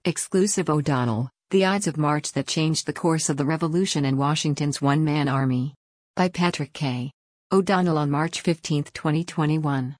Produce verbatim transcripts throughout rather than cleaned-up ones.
Exclusive O'Donnell, The Ides of March That Changed the Course of the Revolution and Washington's One-Man Army. By Patrick K. O'Donnell on March fifteenth, twenty twenty-one.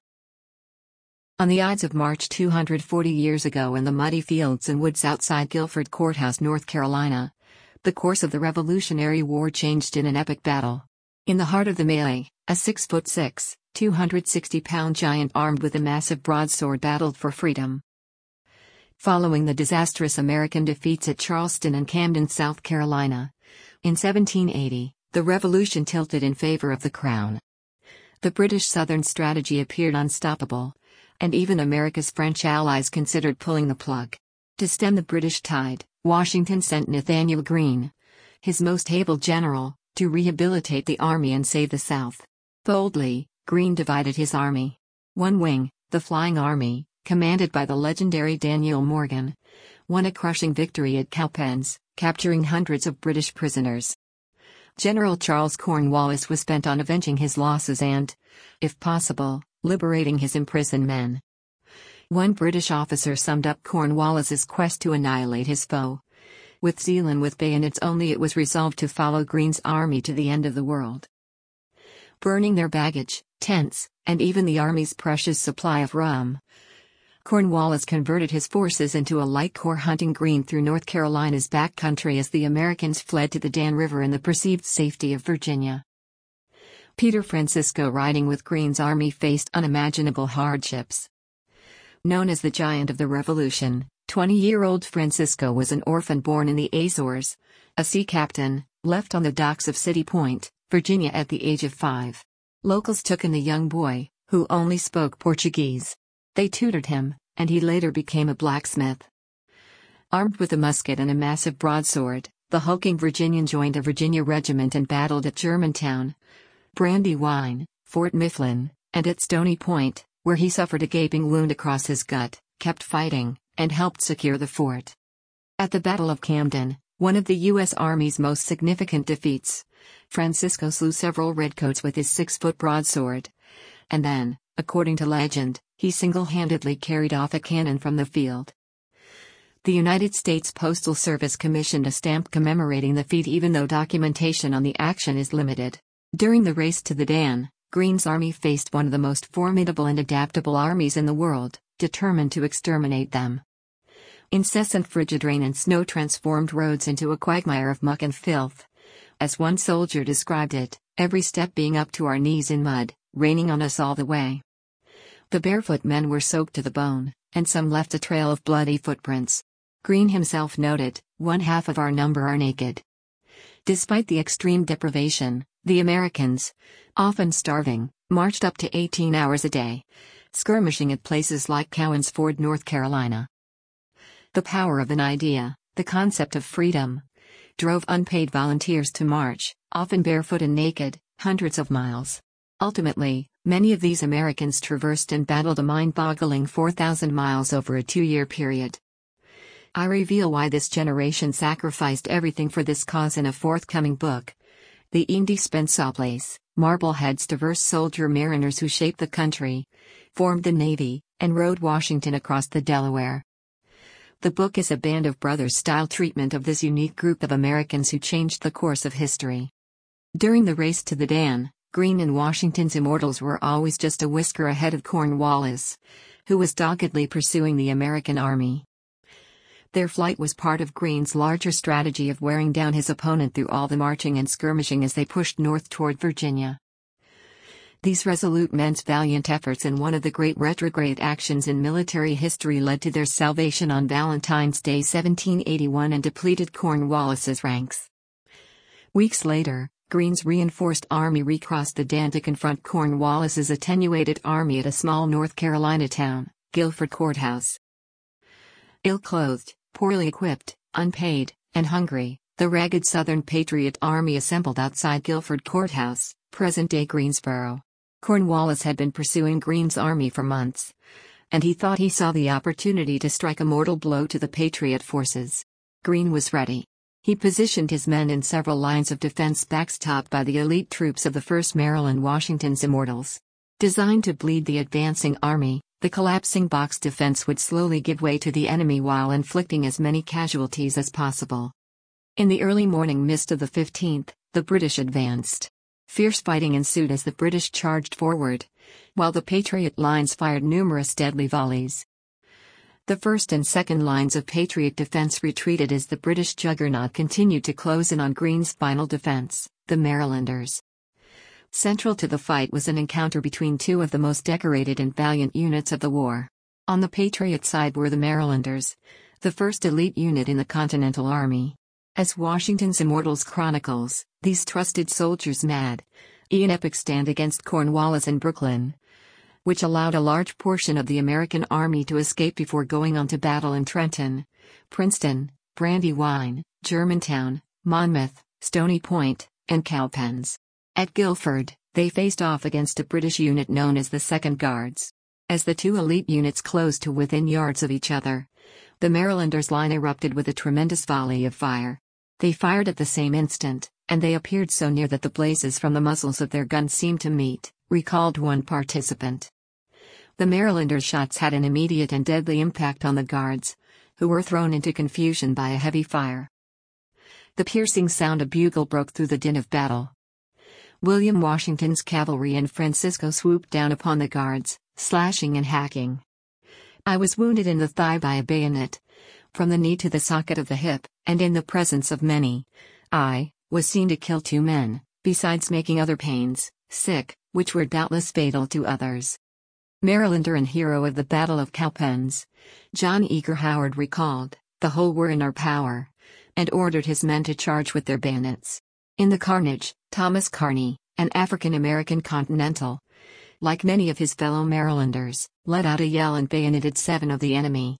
On the Ides of March two hundred forty years ago in the muddy fields and woods outside Guilford Courthouse, North Carolina, the course of the Revolutionary War changed in an epic battle. In the heart of the melee, a six foot six, two hundred sixty pound giant armed with a massive broadsword battled for freedom. Following the disastrous American defeats at Charleston and Camden, South Carolina, in seventeen eighty, the revolution tilted in favor of the Crown. The British Southern strategy appeared unstoppable, and even America's French allies considered pulling the plug. To stem the British tide, Washington sent Nathanael Greene, his most able general, to rehabilitate the army and save the South. Boldly, Greene divided his army. One wing, the Flying Army, commanded by the legendary Daniel Morgan, won a crushing victory at Cowpens, capturing hundreds of British prisoners. General Charles Cornwallis was bent on avenging his losses and, if possible, liberating his imprisoned men. One British officer summed up Cornwallis's quest to annihilate his foe. With zeal and with bayonets only, it was resolved to follow Greene's army to the end of the world. Burning their baggage, tents, and even the army's precious supply of rum, Cornwallis converted his forces into a light corps, hunting Greene through North Carolina's back country as the Americans fled to the Dan River in the perceived safety of Virginia. Peter Francisco, riding with Greene's army, faced unimaginable hardships. Known as the Giant of the Revolution, twenty-year-old Francisco was an orphan born in the Azores, a sea captain, left on the docks of City Point, Virginia at the age of five. Locals took in the young boy, who only spoke Portuguese. They tutored him, and he later became a blacksmith. Armed with a musket and a massive broadsword, the hulking Virginian joined a Virginia regiment and battled at Germantown, Brandywine, Fort Mifflin, and at Stony Point, where he suffered a gaping wound across his gut, kept fighting, and helped secure the fort. At the Battle of Camden, one of the U S Army's most significant defeats, Francisco slew several redcoats with his six-foot broadsword. And then, according to legend, he single-handedly carried off a cannon from the field. The United States Postal Service commissioned a stamp commemorating the feat, even though documentation on the action is limited. During the race to the Dan, Greene's army faced one of the most formidable and adaptable armies in the world, determined to exterminate them. Incessant frigid rain and snow transformed roads into a quagmire of muck and filth. As one soldier described it, every step being up to our knees in mud, raining on us all the way. The barefoot men were soaked to the bone, and some left a trail of bloody footprints. Greene himself noted, "One half of our number are naked." Despite the extreme deprivation, the Americans, often starving, marched up to eighteen hours a day, skirmishing at places like Cowan's Ford, North Carolina. The power of an idea, the concept of freedom, drove unpaid volunteers to march, often barefoot and naked, hundreds of miles. Ultimately, many of these Americans traversed and battled a mind-boggling four thousand miles over a two-year period. I reveal why this generation sacrificed everything for this cause in a forthcoming book. The Indispensables, Marblehead's diverse soldier mariners who shaped the country, formed the Navy, and rode Washington across the Delaware. The book is a Band of Brothers-style treatment of this unique group of Americans who changed the course of history. During the race to the Dan, Greene and Washington's immortals were always just a whisker ahead of Cornwallis, who was doggedly pursuing the American army. Their flight was part of Greene's larger strategy of wearing down his opponent through all the marching and skirmishing as they pushed north toward Virginia. These resolute men's valiant efforts in one of the great retrograde actions in military history led to their salvation on Valentine's Day seventeen eighty-one and depleted Cornwallis's ranks. Weeks later, Greene's reinforced army recrossed the Dan to confront Cornwallis's attenuated army at a small North Carolina town, Guilford Courthouse. Ill-clothed, poorly equipped, unpaid, and hungry, the ragged Southern Patriot Army assembled outside Guilford Courthouse, present-day Greensboro. Cornwallis had been pursuing Greene's army for months, and he thought he saw the opportunity to strike a mortal blow to the Patriot forces. Greene was ready. He positioned his men in several lines of defense backstopped by the elite troops of the first Maryland, Washington's Immortals. Designed to bleed the advancing army, the collapsing box defense would slowly give way to the enemy while inflicting as many casualties as possible. In the early morning mist of the fifteenth, the British advanced. Fierce fighting ensued as the British charged forward, while the Patriot lines fired numerous deadly volleys. The first and second lines of Patriot defense retreated as the British juggernaut continued to close in on Greene's final defense, the Marylanders. Central to the fight was an encounter between two of the most decorated and valiant units of the war. On the Patriot side were the Marylanders, the first elite unit in the Continental Army. As Washington's Immortals chronicles, these trusted soldiers made an epic stand against Cornwallis in Brooklyn, which allowed a large portion of the American army to escape before going on to battle in Trenton, Princeton, Brandywine, Germantown, Monmouth, Stony Point, and Cowpens. At Guilford, they faced off against a British unit known as the Second Guards. As the two elite units closed to within yards of each other, the Marylanders' line erupted with a tremendous volley of fire. They fired at the same instant, and they appeared so near that the blazes from the muzzles of their guns seemed to meet, recalled one participant. The Marylanders' shots had an immediate and deadly impact on the Guards, who were thrown into confusion by a heavy fire. The piercing sound of bugle broke through the din of battle. William Washington's cavalry and Francisco swooped down upon the Guards, slashing and hacking. I was wounded in the thigh by a bayonet, from the knee to the socket of the hip, and in the presence of many, I was seen to kill two men, besides making other pains, sick, which were doubtless fatal to others. Marylander and hero of the Battle of Cowpens, John Eager Howard recalled, "The whole were in our power," and ordered his men to charge with their bayonets. In the carnage, Thomas Kearny, an African-American Continental, like many of his fellow Marylanders, let out a yell and bayoneted seven of the enemy.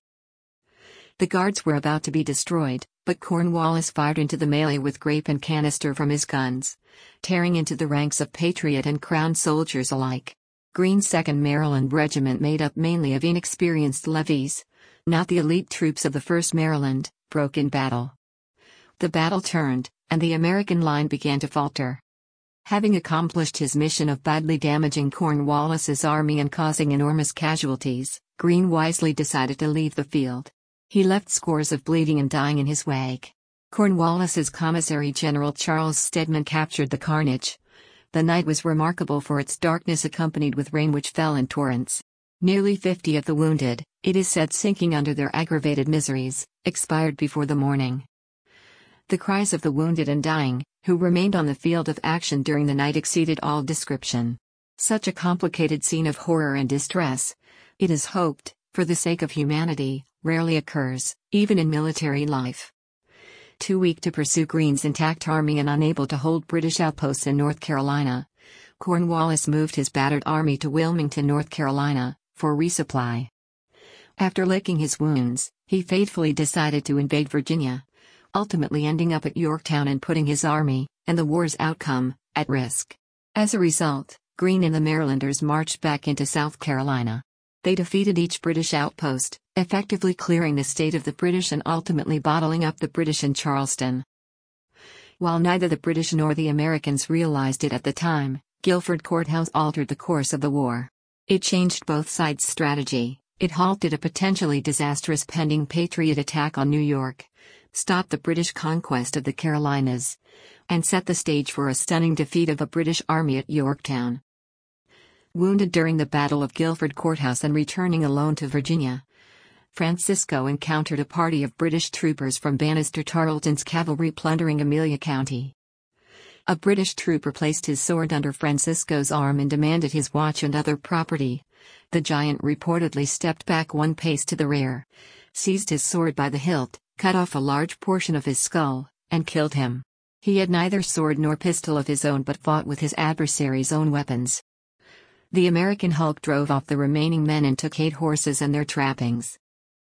The Guards were about to be destroyed, but Cornwallis fired into the melee with grape and canister from his guns, tearing into the ranks of Patriot and Crown soldiers alike. Greene's second Maryland Regiment, made up mainly of inexperienced levies, not the elite troops of the first Maryland, broke in battle. The battle turned, and the American line began to falter. Having accomplished his mission of badly damaging Cornwallis's army and causing enormous casualties, Greene wisely decided to leave the field. He left scores of bleeding and dying in his wake. Cornwallis's Commissary General Charles Stedman captured the carnage. The night was remarkable for its darkness, accompanied with rain which fell in torrents. Nearly fifty of the wounded, it is said sinking under their aggravated miseries, expired before the morning. The cries of the wounded and dying, who remained on the field of action during the night, exceeded all description. Such a complicated scene of horror and distress, it is hoped, for the sake of humanity, rarely occurs, even in military life. Too weak to pursue Greene's intact army and unable to hold British outposts in North Carolina, Cornwallis moved his battered army to Wilmington, North Carolina, for resupply. After licking his wounds, he fatefully decided to invade Virginia, ultimately ending up at Yorktown and putting his army, and the war's outcome, at risk. As a result, Greene and the Marylanders marched back into South Carolina. They defeated each British outpost, effectively clearing the state of the British and ultimately bottling up the British in Charleston. While neither the British nor the Americans realized it at the time, Guilford Courthouse altered the course of the war. It changed both sides' strategy. It halted a potentially disastrous pending Patriot attack on New York, stopped the British conquest of the Carolinas, and set the stage for a stunning defeat of a British army at Yorktown. Wounded during the Battle of Guilford Courthouse and returning alone to Virginia, Francisco encountered a party of British troopers from Banastre Tarleton's cavalry plundering Amelia County. A British trooper placed his sword under Francisco's arm and demanded his watch and other property. The giant reportedly stepped back one pace to the rear, seized his sword by the hilt, cut off a large portion of his skull, and killed him. He had neither sword nor pistol of his own but fought with his adversary's own weapons. The American Hulk drove off the remaining men and took eight horses and their trappings.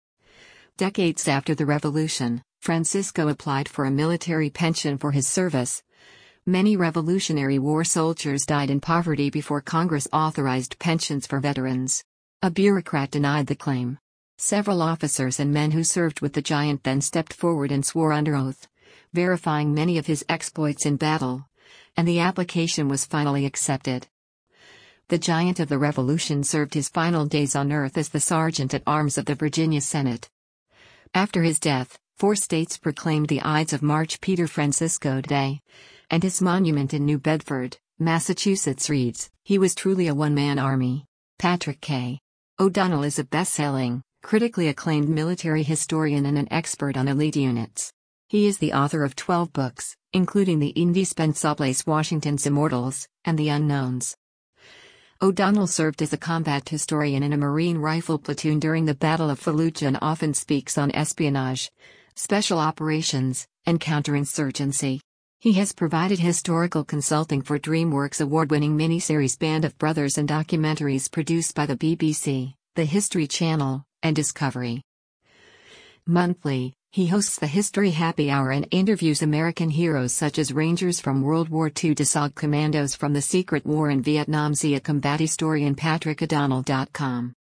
Decades after the Revolution, Francisco applied for a military pension for his service. Many Revolutionary War soldiers died in poverty before Congress authorized pensions for veterans. A bureaucrat denied the claim. Several officers and men who served with the giant then stepped forward and swore under oath, verifying many of his exploits in battle, and the application was finally accepted. The giant of the Revolution served his final days on Earth as the Sergeant at Arms of the Virginia Senate. After his death, four states proclaimed the Ides of March Peter Francisco Day, and his monument in New Bedford, Massachusetts reads, "He was truly a one-man army." Patrick K. O'Donnell is a best-selling, critically acclaimed military historian and an expert on elite units. He is the author of twelve books, including The Indispensables Washington's Immortals, and The Unknowns. O'Donnell served as a combat historian in a Marine rifle platoon during the Battle of Fallujah and often speaks on espionage, special operations, and counterinsurgency. He has provided historical consulting for DreamWorks award-winning miniseries Band of Brothers and documentaries produced by the B B C, the History Channel, and Discovery. Monthly, he hosts the History Happy Hour and interviews American heroes such as Rangers from World War Two to S O G commandos from the Secret War in Vietnam. See a combat historian Patrick O'Donnell dot com.